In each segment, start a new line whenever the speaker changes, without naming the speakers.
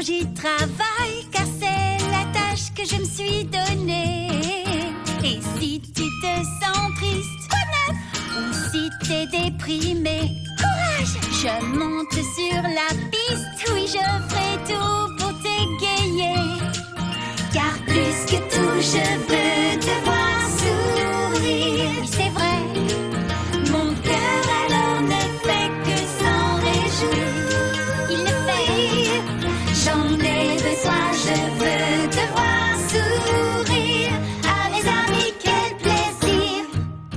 j'y travaille, car c'est la tâche que je me suis donnée. Et si tu te sens triste, ou si t'es déprimé, courage, je monte sur la piste. Oui, je ferai tout pour t'égayer. Car plus que tout, je veux te voir sourire. Oui, c'est vrai, mon cœur alors ne fait que s'en réjouir. Il le fait, j'en ai besoin, je veux te voir sourire. À mes amis, quel plaisir.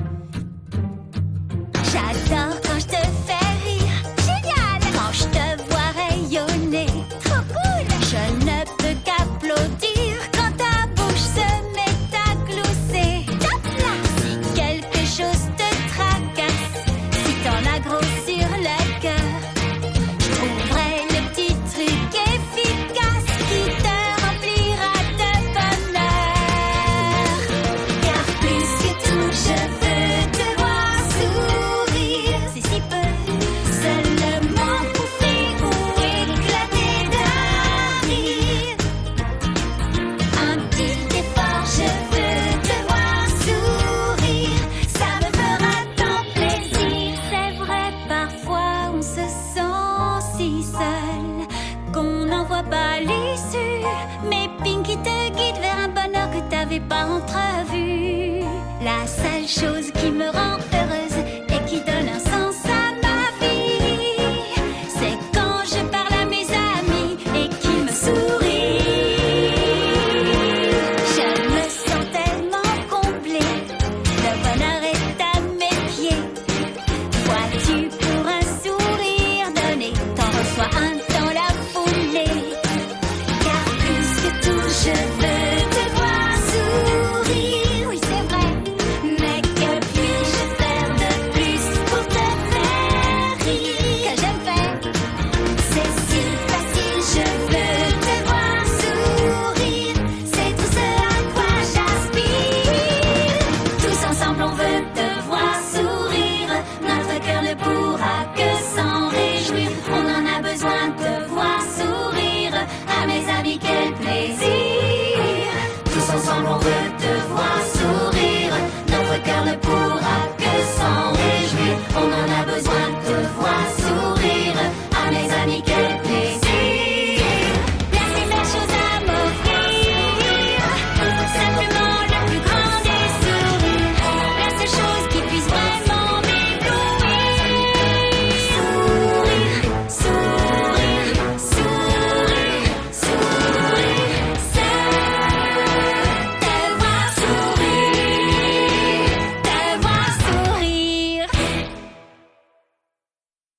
J'adore quand je te fais rire. Génial! Quand je te vois rayonner. Trop cool! Je ne peux qu'applaudir quand ta bouche se met à glousser. Top là! Si quelque chose te tracasse, si t'en as gros sur le cœur, je trouverai le petit truc efficace qui te remplira de bonheur. Car plus que tout, je veux te voir sourire. C'est si peu, seulement pousser ou éclater d'un rire. Un petit effort, je veux te voir sourire. Ça me fera tant plaisir. C'est vrai, parfois on se sent si seul qu'on n'en voit pas l'issue. Mais Pinky te guide vers un bonheur que t'avais pas entrevu. La seule chose qui me rend